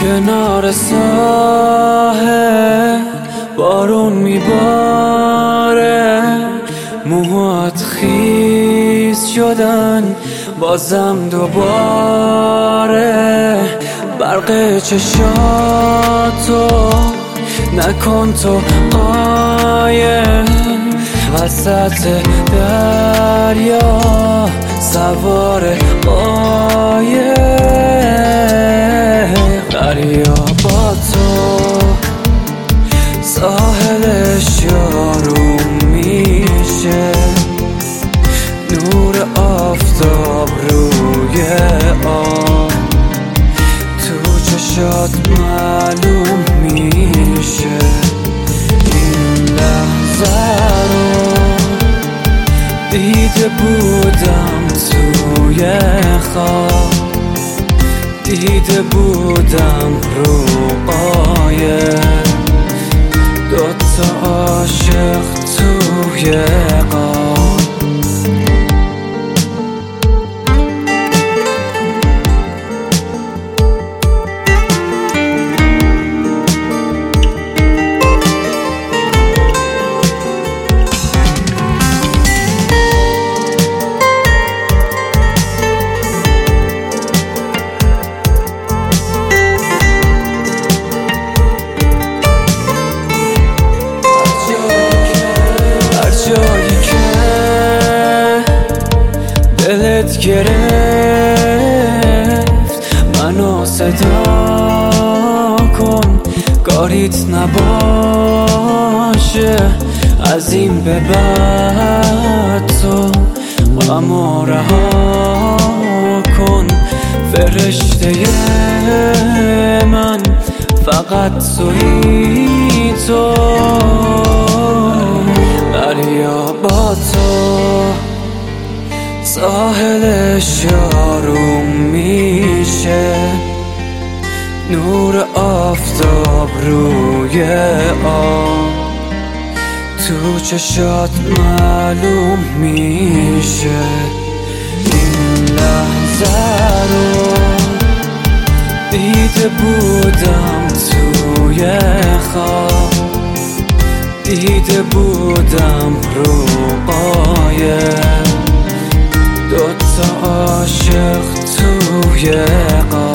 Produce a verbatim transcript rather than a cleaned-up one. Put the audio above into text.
کنار ساحل بارون میباره، موهات خیس شدن بازم دوباره. برق چشاتو نکن تو قایم، وسط دریا سوار قایق. دریا با تو ساحلش یاروم میشه، نور آفتاب روی آب تو چشات معلوم میشه. این لحظه رو دیده بودم توی خواب، دیده بودم رو قایق، دوتا عاشق توی قاب. دلت گرفت منو صدا کن، کاریت نباشه از این به بعد. تو غمو رها کن، فرشته من فقط تویی تو. دریا با تو ساحلش یاروم میشه، نور آفتاب روی آب تو چشات معلوم میشه. این لحظه رو دیده بودم توی خواب، دیده بودم رو قایق، دوتا عاشق توی قایق.